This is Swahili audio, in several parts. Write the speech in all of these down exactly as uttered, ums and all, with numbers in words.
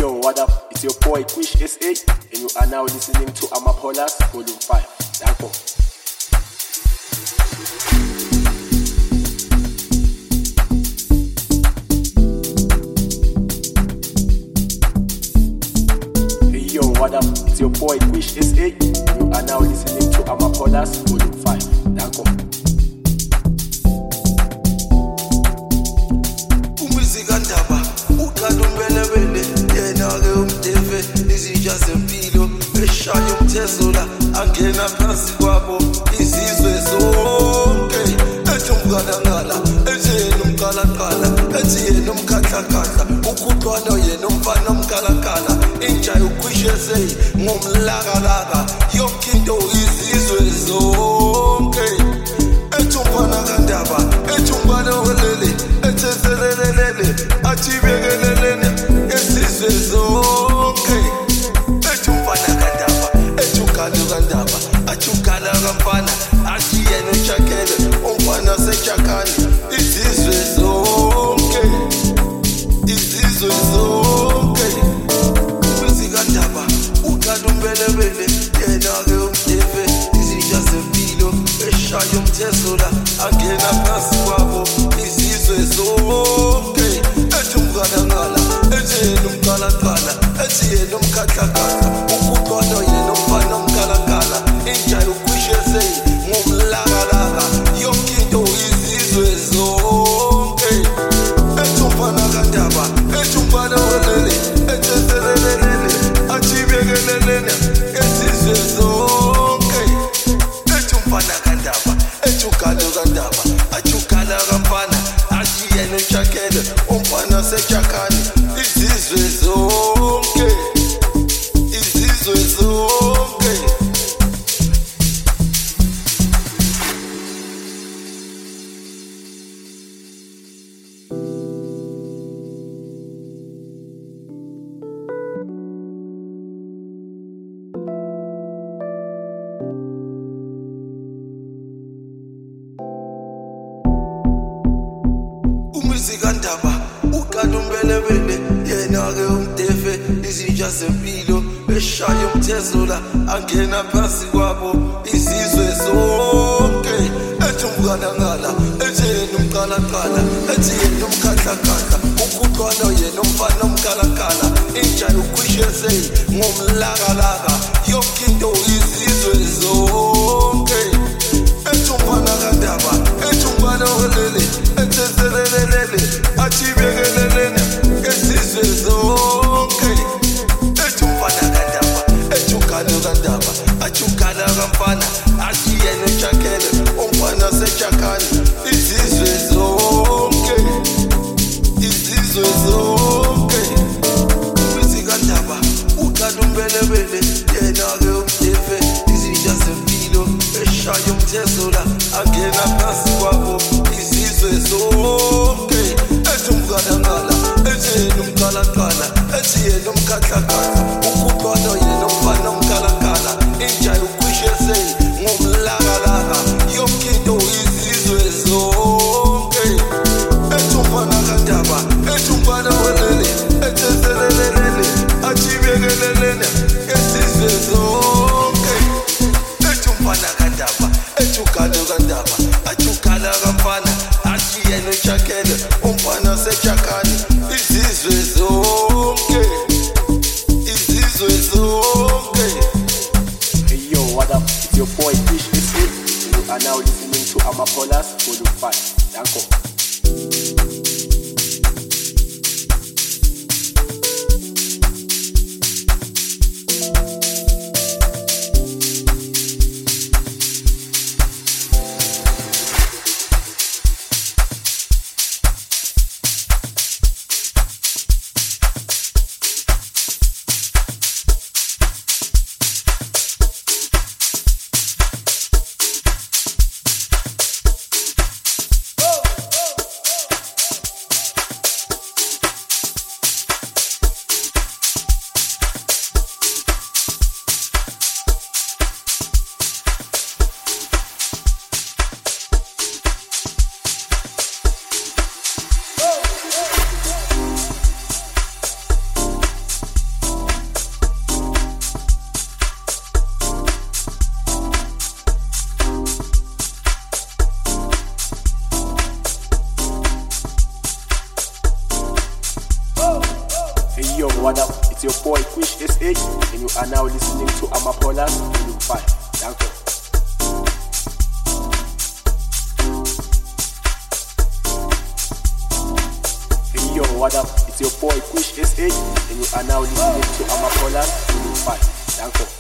Yo, what up? It's your boy Quish S A, and you are now listening to Amapolas Volume five. Danko. Hey yo, what up? It's your boy Quish S A, and you are now listening to Amapolas Volume five. Danko. Umizigandaba, ukalumbelebele, yena-ke umdeve, izitsha zempilo, eshaya umthezula, angena phansi kwabo, izizwe zonke, ethi umgalangala, ethi yena umgalagala, ethi yena umkhahlakahla, ukhuqwana yena umfana umgalagala, intsha yokukhwishezei, ngumlakalaka, yonke into izizwe zonke, ethi umfana kandaba, ethi umbala welele, ethi eselelelele, athi bekelelene, esizwe zonke, ethi umfana kandaba, ethi ugalu kandaba, athi ugala kamfana, athi yena ushakele, umfana sechakani, izizwe zonke, izizwe zonke, umizigandaba, ugalu umbelebele, yena-ke umdeve, izitsha zempilo, eshaya umthezula, angena phansi kwabo, izizwe zonke, ethi umgalangala, ethi yena umgalagala, ethi yena umkhahlakahla, ukhuqwana yena umfana umgalagala, intsha yokukhwishezei, ngumlakalaka, yonke into izizwe zonke, ethi umfana kandaba, ethi umbala welele, ethi eselelelele, athi bekelelene, esizwe zonke, ethi umfana kandaba, ethi ugalu kandaba, athi ugala kamfana, athi yena ushakele, umfana sechakani, izizwe zonke, izizwe zonke. Umizigandaba, ukalumbelebele, yena-ke umdeve, izitsha zempilo, eshaya umthezula, angena phansi kwabo, izizwe zonke, ethi umgalangala, ethi yena umgalagala, ethi yena umkhahlakahla, ukhuqwana yena umfana umgalagala, intsha yokukhwishezei, ngumlakalaka, yonke into izizwe zonke, ethi umfana kandaba, ethi umbala welele, ethi eselelelele, athi bekelelene, esizwe zonke, ethi umfana kandaba, ethi ugalu kandaba, athi ugala kamfana, athi yena ushakele, umfana sechakani, izizwe zonke, izizwe zonke, umizigandaba, ugalu umbelebele, yena-ke umdeve, izitsha zempilo, eshaya umthezula, angena phansi kwabo, izizwe zonke, ethi umgalangala, ethi yena umgalagala, ethi yena umkhahlakahla, ukhuqwana yena umfana umgalagala, intsha yokukhwishezei, ngumlakalaka, yonke into izizwe zonke, ethi umfana kandaba, ethi umbala welele, ethi eselelelele, athi bekelelene, esizwe zonke, ethi umfana kandaba, ethi ugalu kandaba, athi ugala kamfana, athi yena ushakele, umfana sechakani, izizwe zonke, izizwe zonke. Hey yo, what up? It's your boy Quish S A, and you are now listening to Amapolas Volume five. Danko. Oh, oh. it's your boy Quish S A, and you are now listening to Amapolas Volume five. Thank you. Hey yo, what up? It's your boy Quish S A, and you are now listening to Amapolas Volume five. Thank you.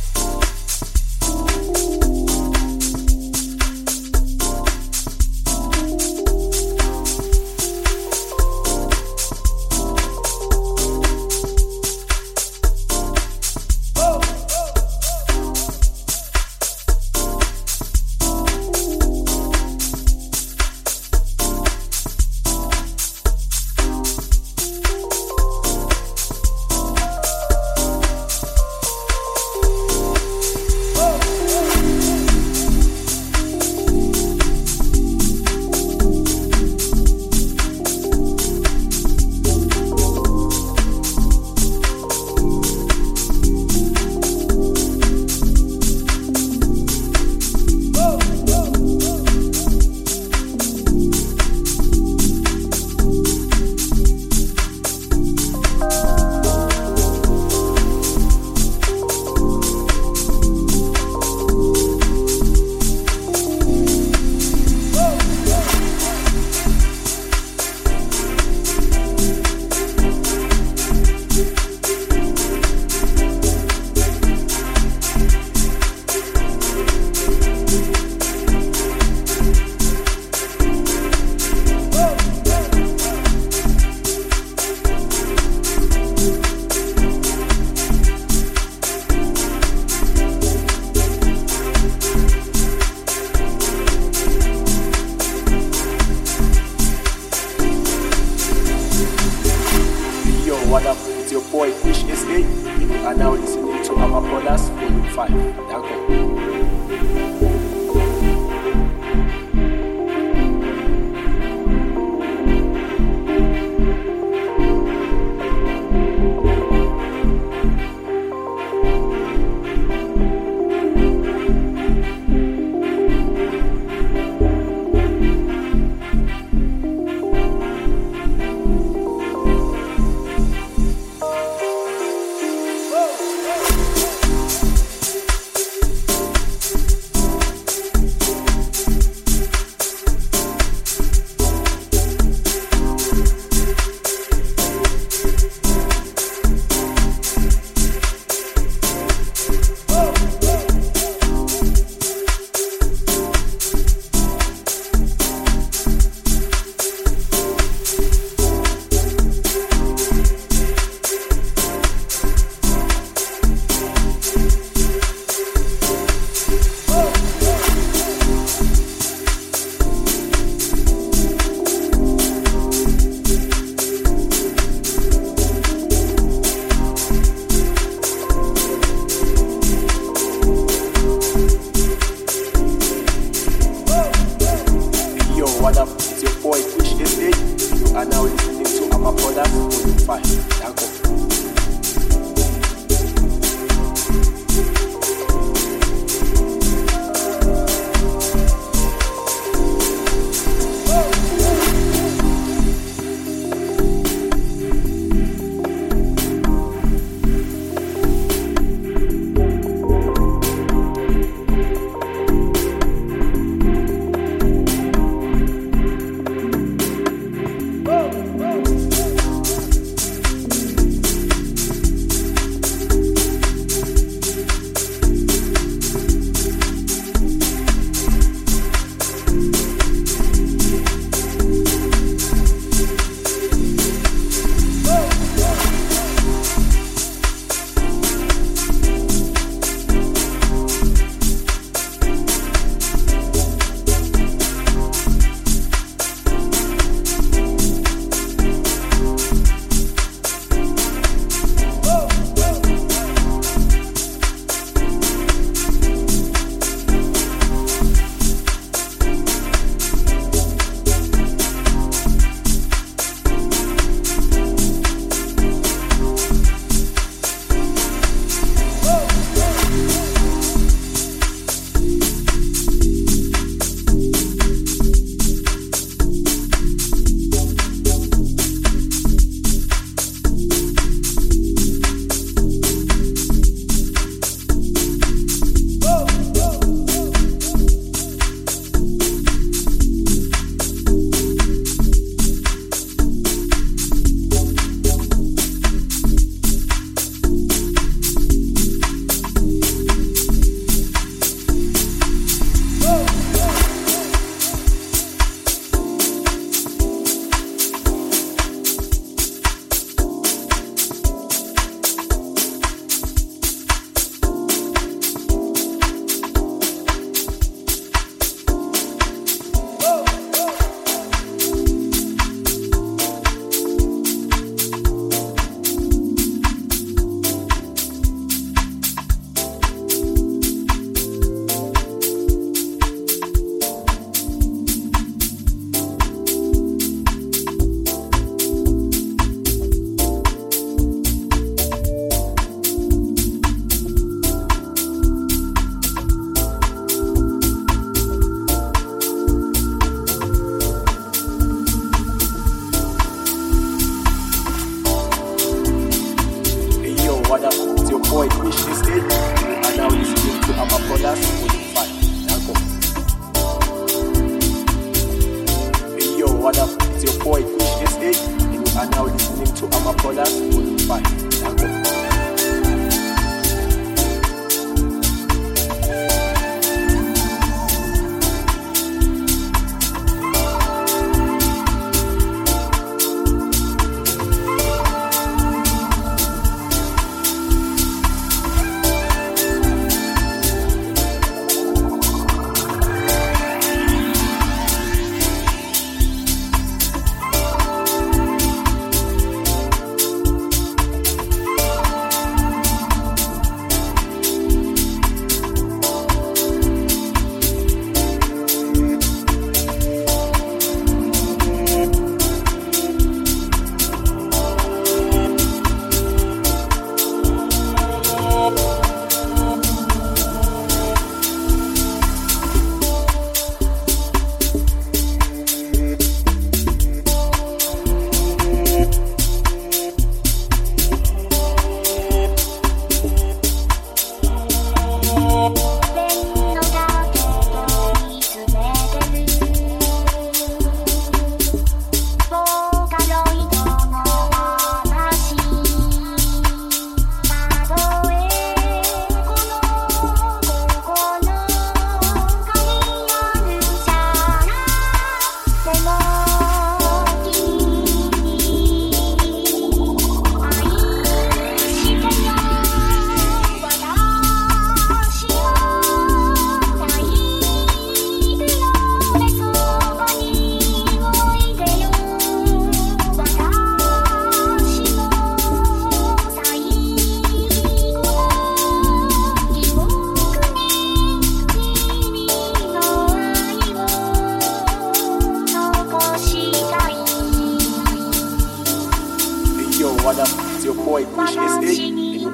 What up? It's your boy Quish S A, and you are now listening to Amapolas Volume five. Thank you.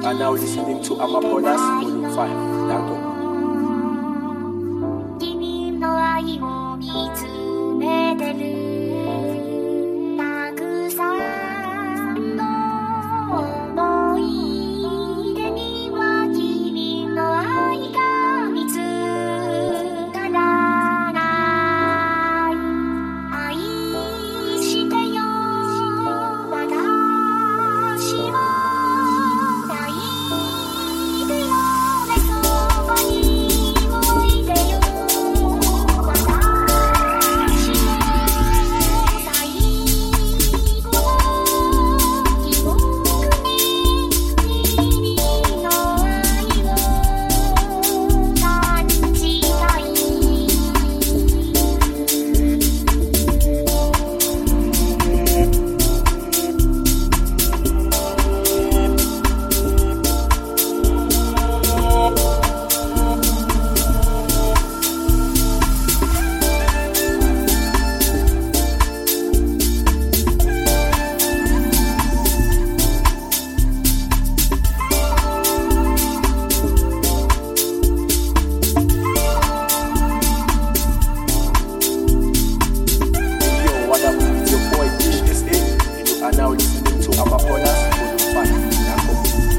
are now listening to Amapolas Volume five. Danko. 君の愛を見つめてるたくさんの思い出には君の愛が見つからない愛してよ私を抱いてよねそばにおいでよ私の最後の記憶に君の愛を感じたい Yo, what up? It's your boy Dish S A, and you are now listening to Amapolas Volume five. Danko.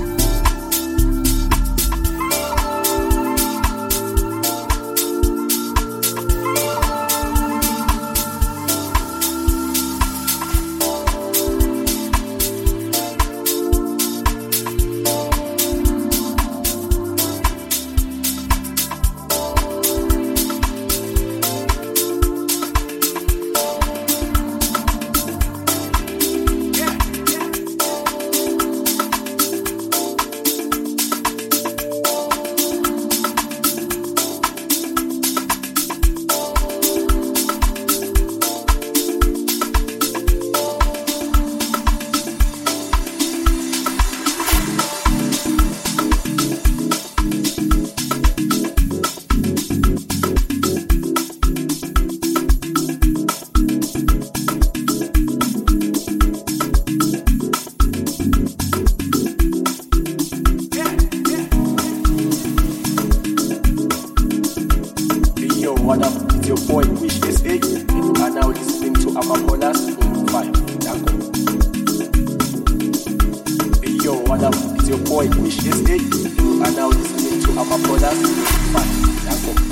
Hey yo, what up? It's your boy Wish S A, and you are now listening to Amapolas Volume five. Danko. Hey yo, what up? It's your boy Wish S A, and you are now listening to Amapolas Volume five. Danko.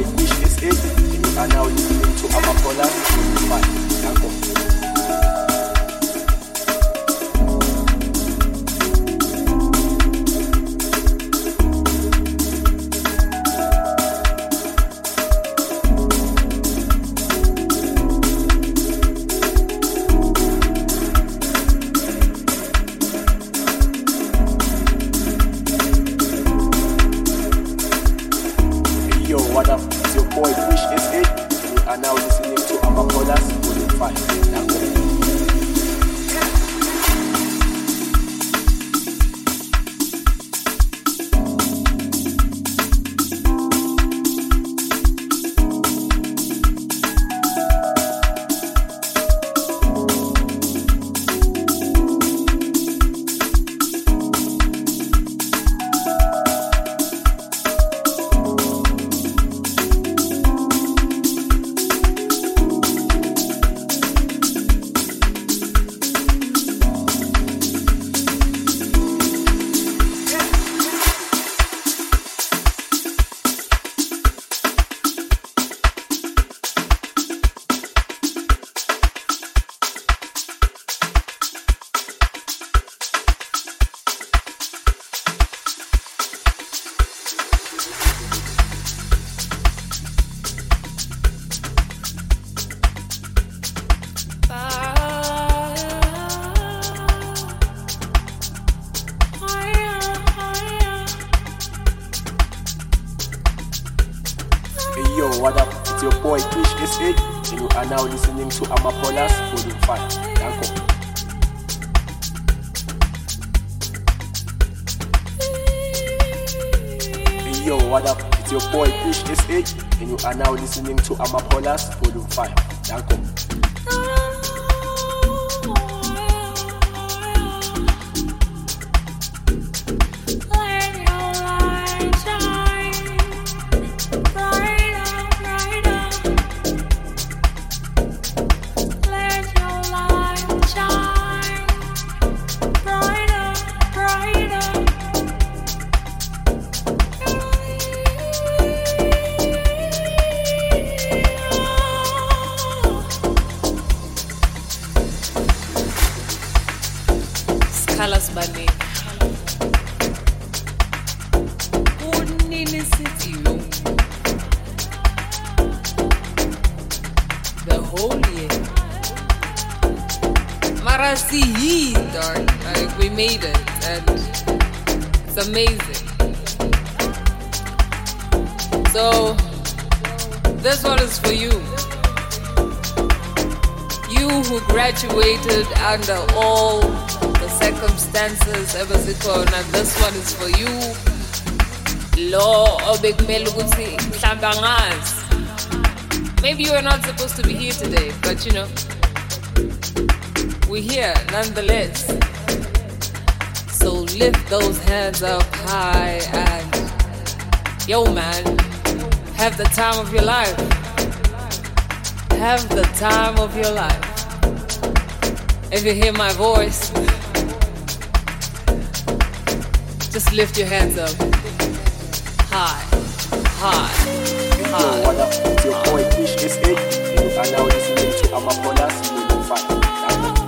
boy Fish S A, and you are now listening to Amapolas Volume five. Danko. What up? It's your boy Fish S A. You are now listening to Amapolas Volume five. Danko. Yo, what up? It's your boy Fish S A, and you are now listening to Amapolas Volume five. Danko. Yo, what up? It's your boy Fish S A, and you are now listening to Amapolas Volume five. Danko. Carlos Bane. Unini City, the whole year. Marasi, darn, like we made it, and it's amazing. So this one is for you. You who graduated under all circumstances ever corona. This one is for you. Lo obekumele ukuthi mhlamba ngazi. Maybe you are not supposed to be here today, but you know, we're here nonetheless. So lift those hands up high and yo man, have the time of your life. Have the time of your life. If you hear my voice, just lift your hands up. High, high, high. Yo, what up? It's your boy Fish S A, and you are now listening to Amapolas Volume five. Danko.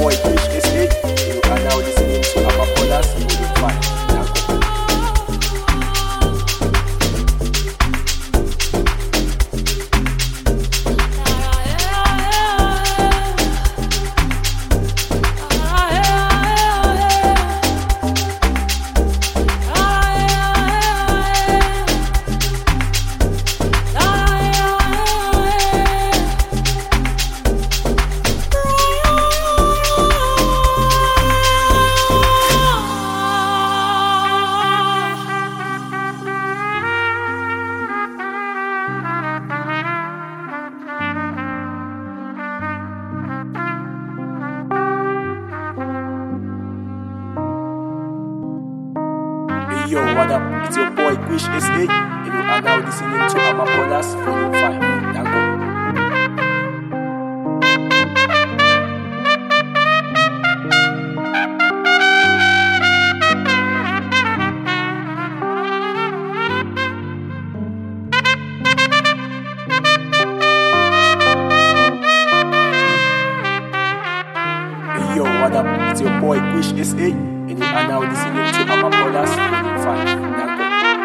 boy Krish S A. You are now listening to Amapolas Volume five. Yo, what up? It's your boy Krish S A, and you are now listening to Amapolas Volume five. Dango. Yo, what up? It's your boy Krish S A, and you are now listening to Amapolas Volume five. Dango.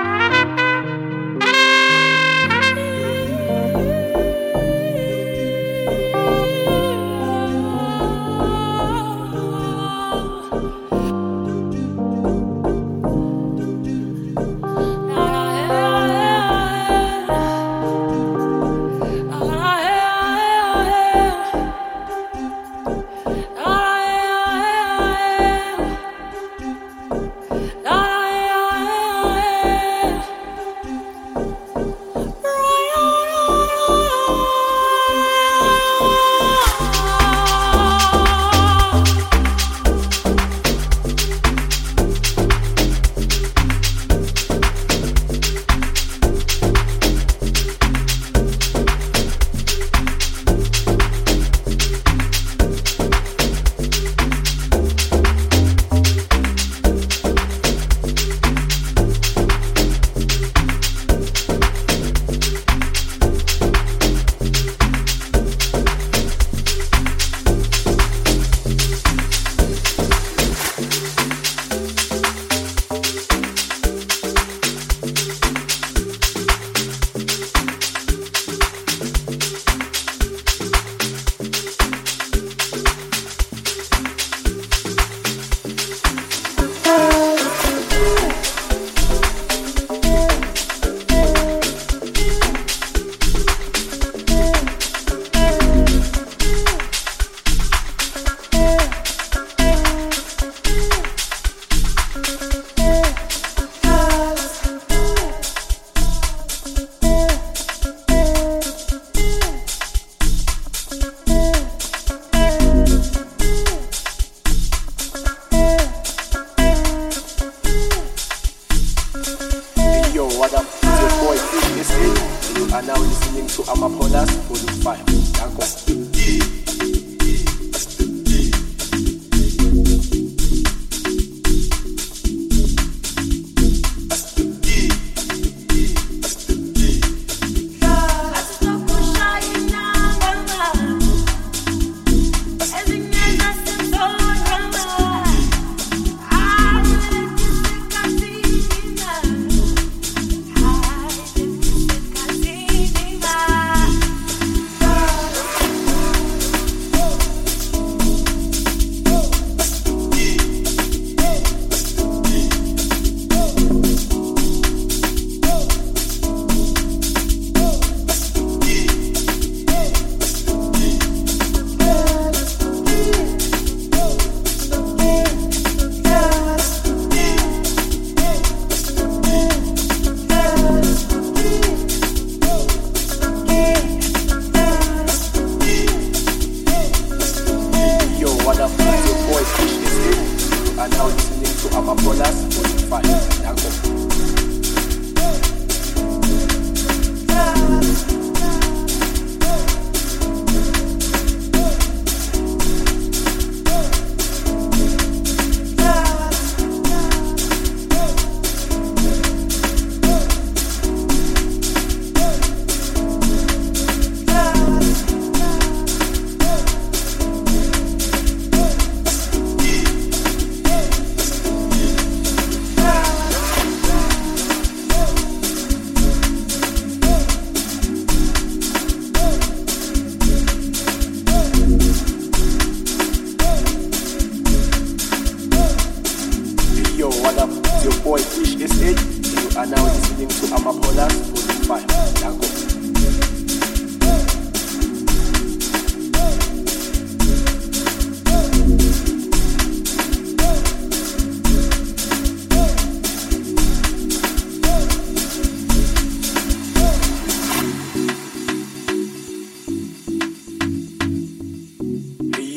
What up? It's your boy Krish S A, and you are now listening to Amapolas Volume five. Dango.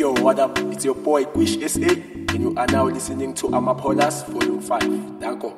Yo, what up? It's your boy Quish S A, and you are now listening to Amapolas Volume five. Danko.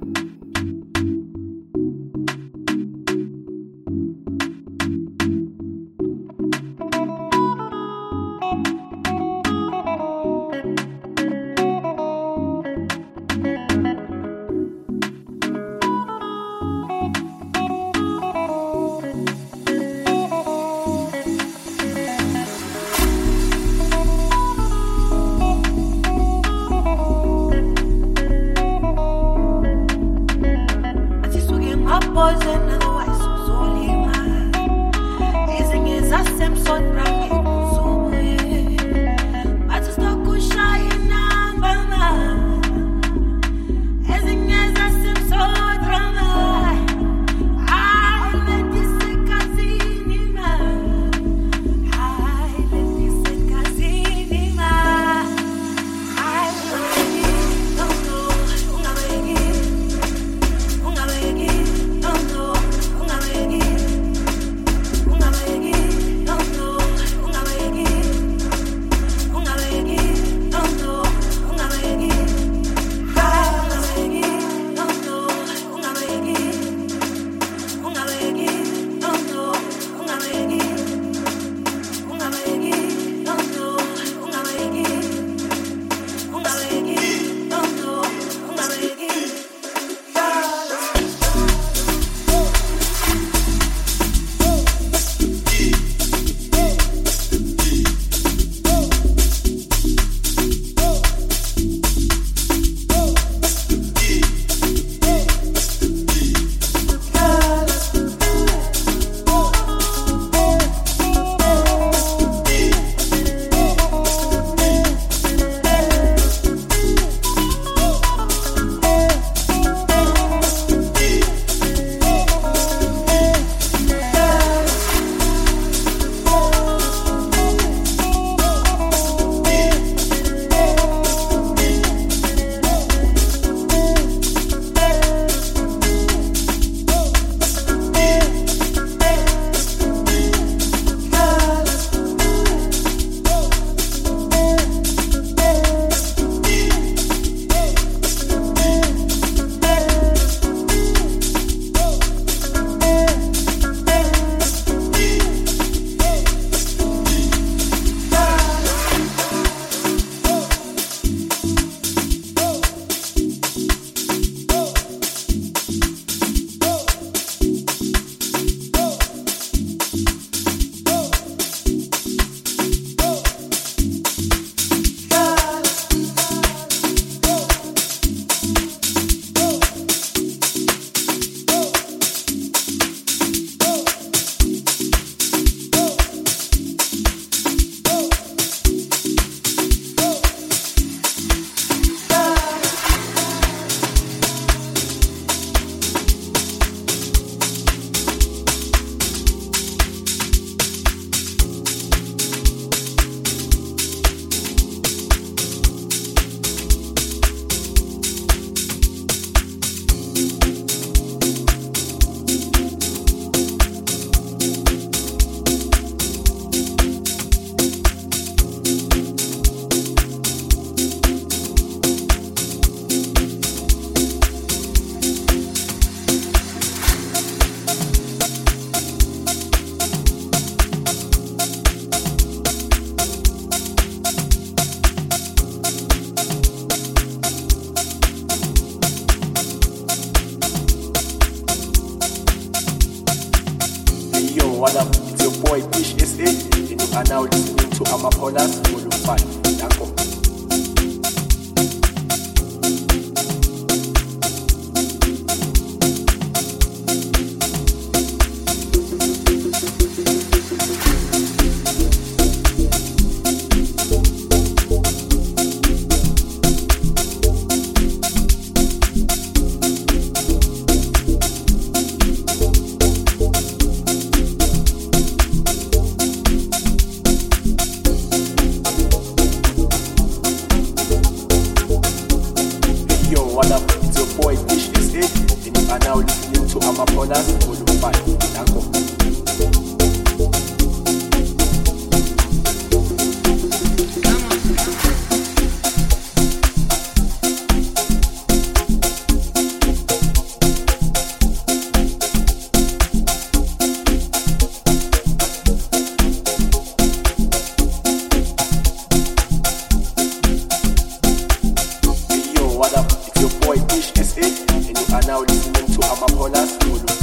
What up? It's your boy Quish S A, and you are now listening to Amapolas Volume five. Danko.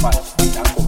five. D'accord.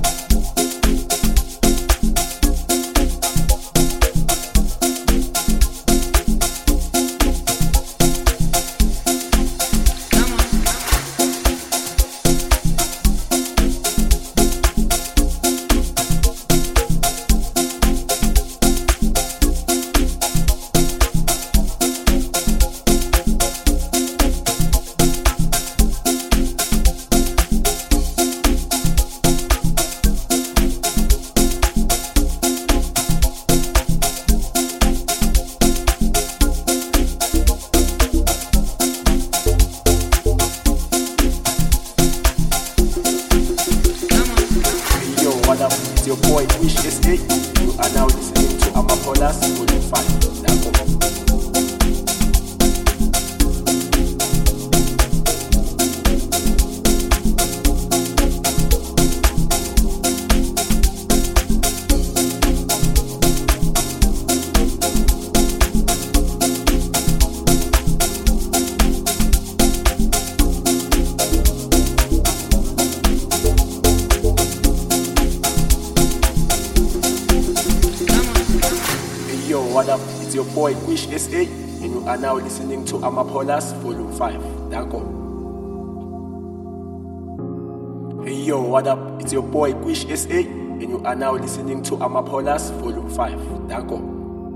It's your boy Wish S A. You are now listening to Amapolas Volume five. D'accord. What up? It's your boy Wish S A, and you are now listening to Amapolas Volume five. D'accord. Hey yo, what up? It's your boy Wish S A, and you are now listening to Amapolas Volume five. D'accord.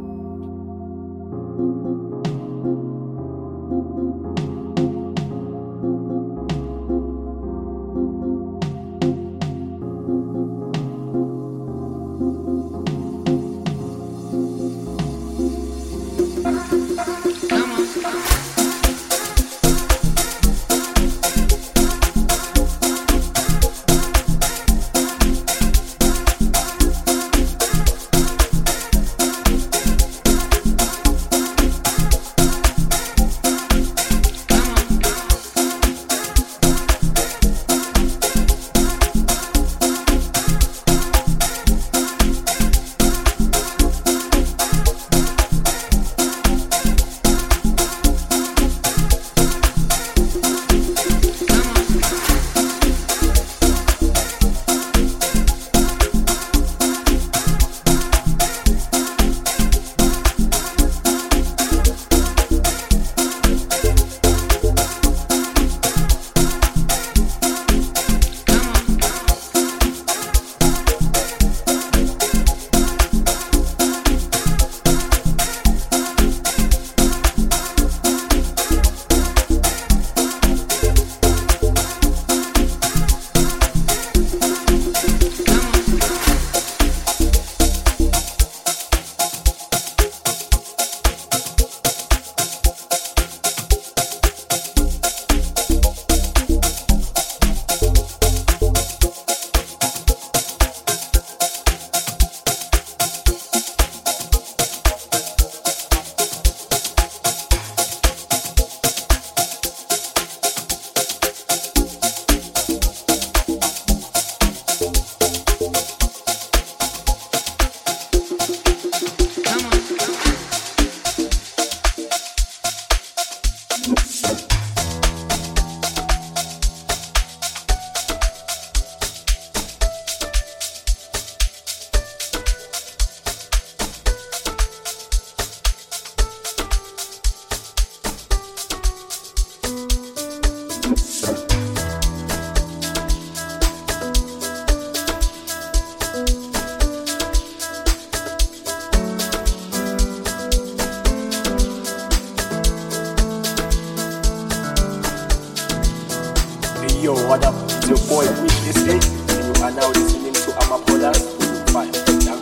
Yo, what up? It's your boy Wish S A, and you are now listening to Amapolas Volume five.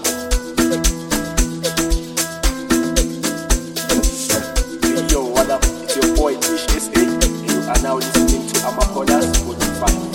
Hey yo, what up? It's your boy Wish S A, and you are now listening to Amapolas Volume five.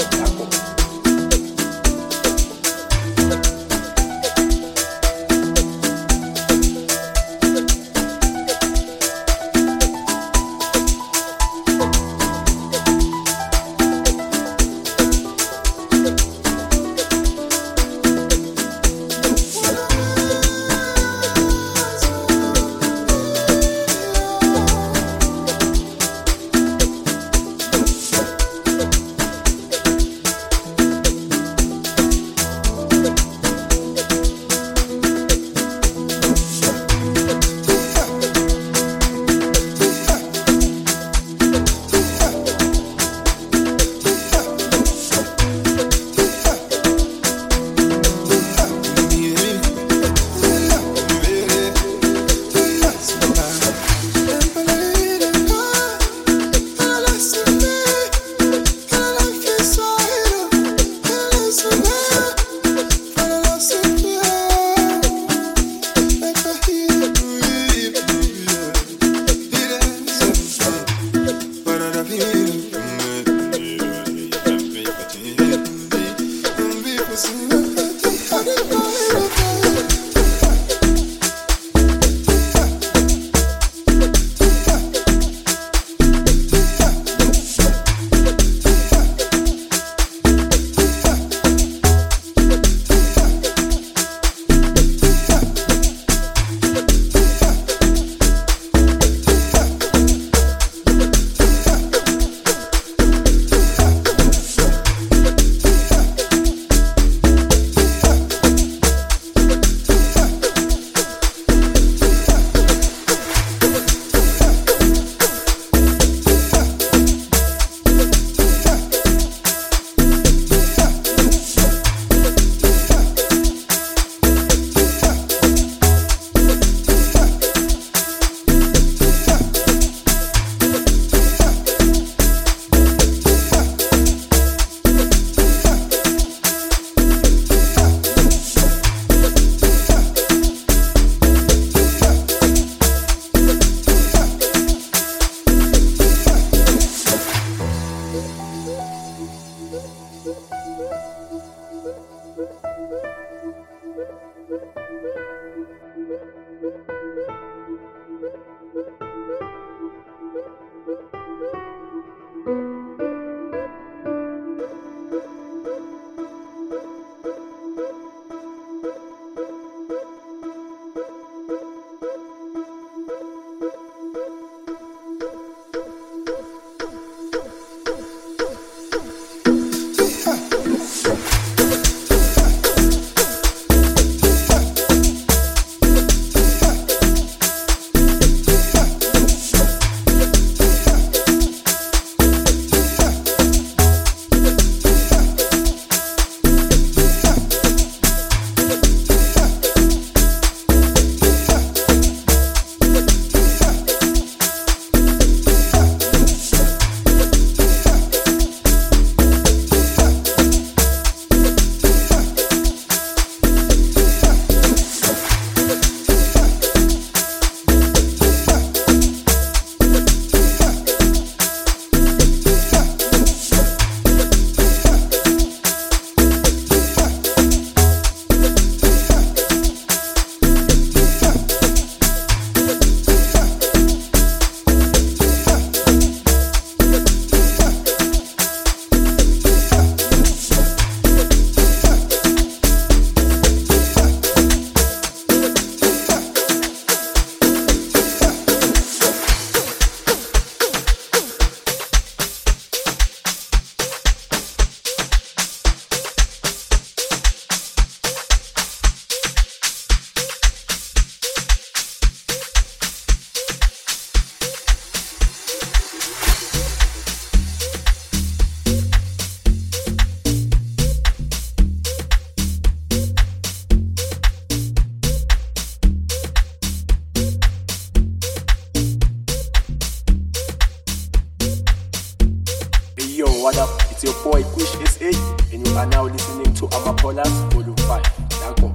what up? It's your boy Quish S A, and you are now listening to Amapolas Volume five. Danko.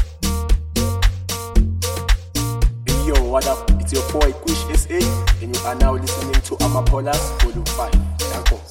Hey yo, what up? It's your boy Quish S A, and you are now listening to Amapolas Volume five. Danko.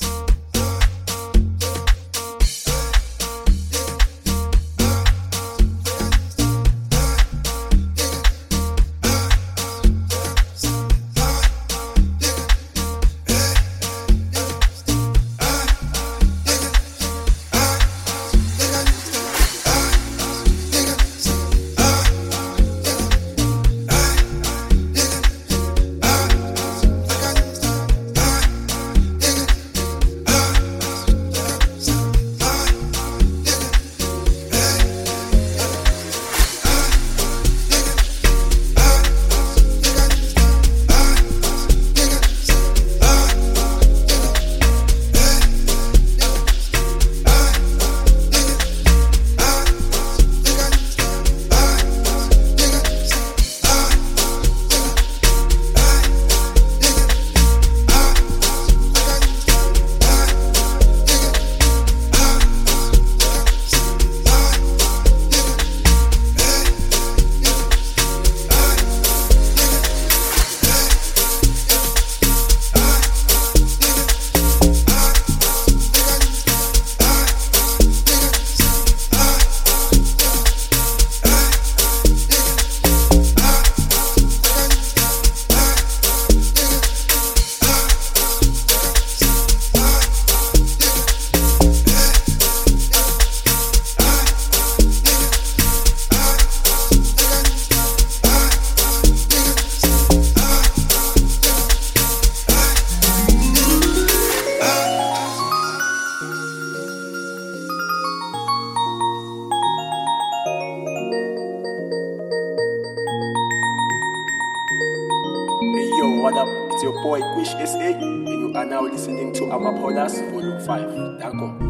What up? It's your boy Quish S A, and you are now listening to Amapolas Volume five. Danko.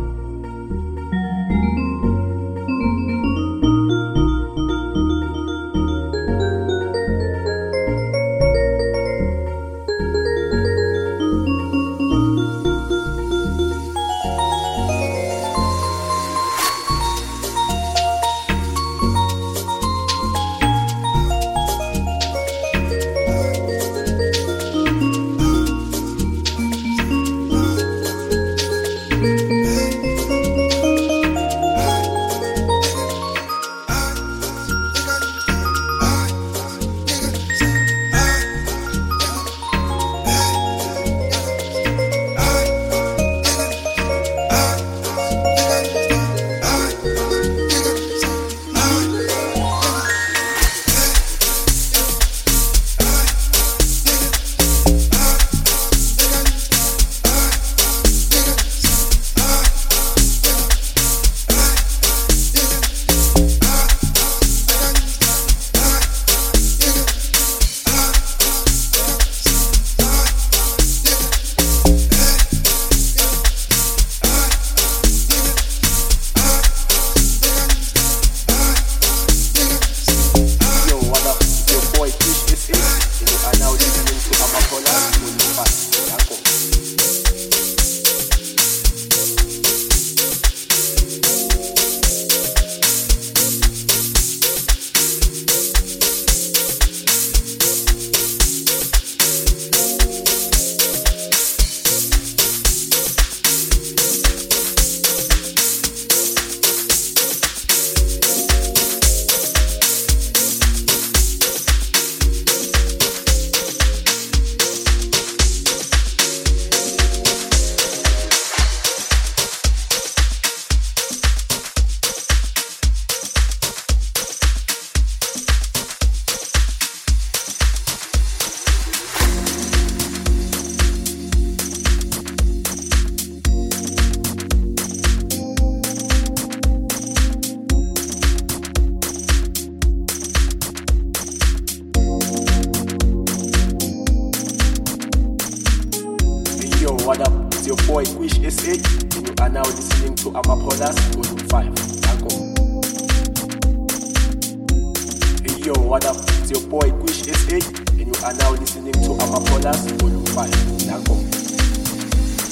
What up? It's your boy Quish S A, and you are now listening to Amapolas Volume five. Danko. Hey yo, what up? It's your boy Quish S A, and you are now listening to Amapolas Volume five. Danko. We've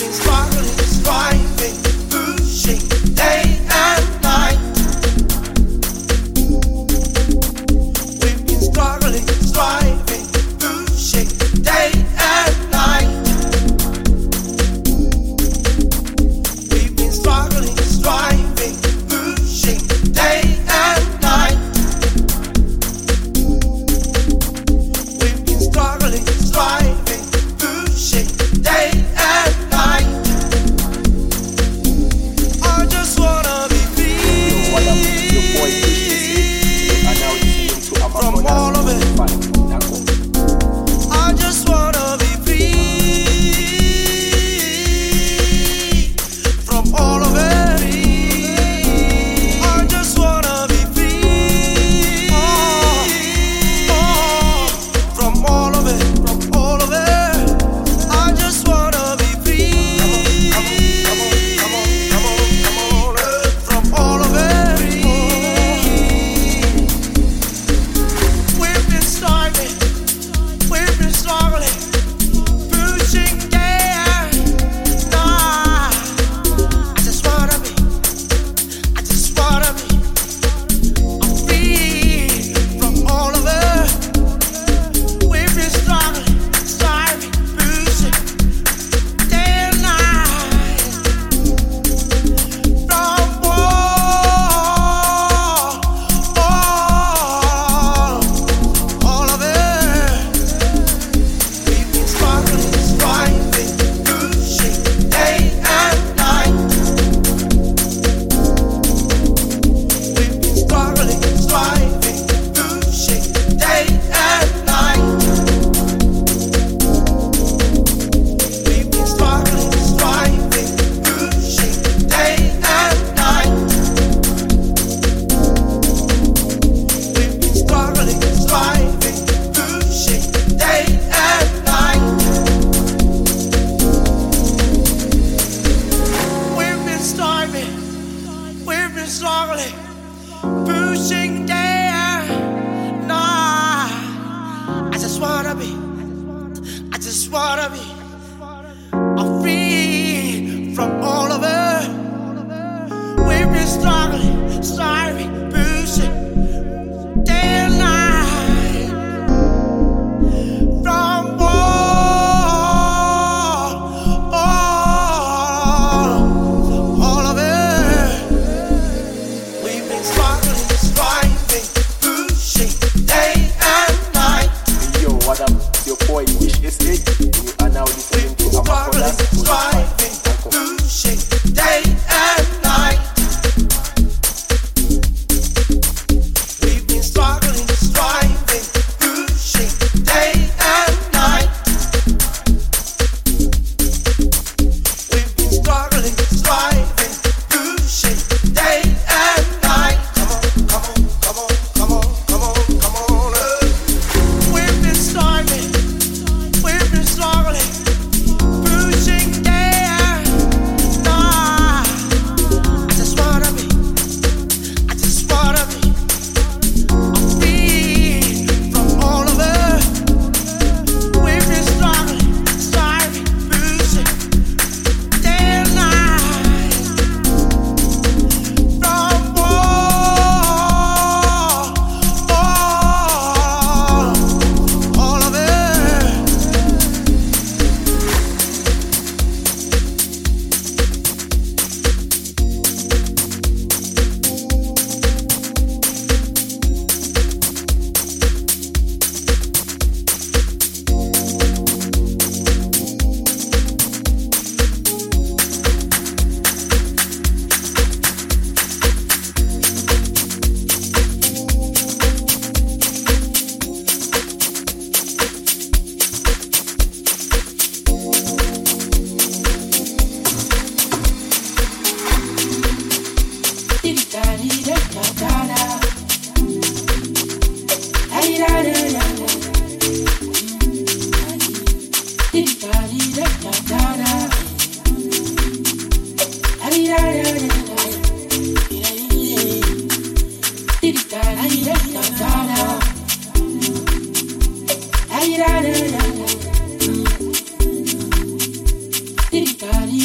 Body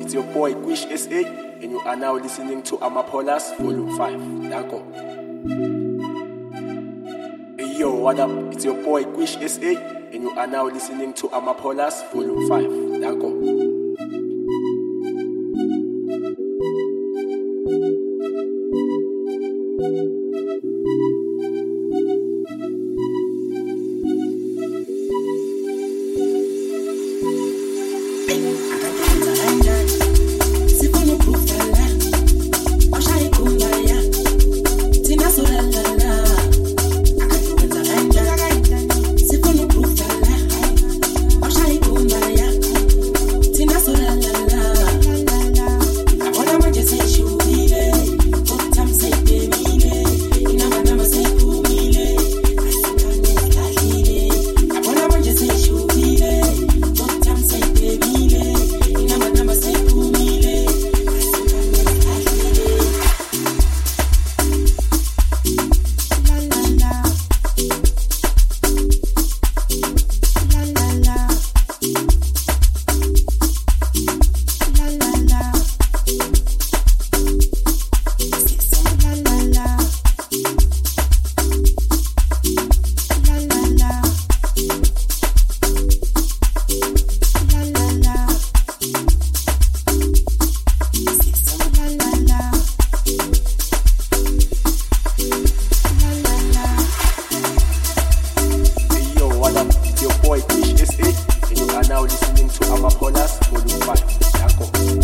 It's your boy Quish S A, and you are now listening to Amapolas Volume five. Danko. Hey yo, what up? It's your boy Quish S A, and you are now listening to Amapolas Volume five. Danko. Boy Quish S A, and you are now listening to Amapolas Volume five. Danko.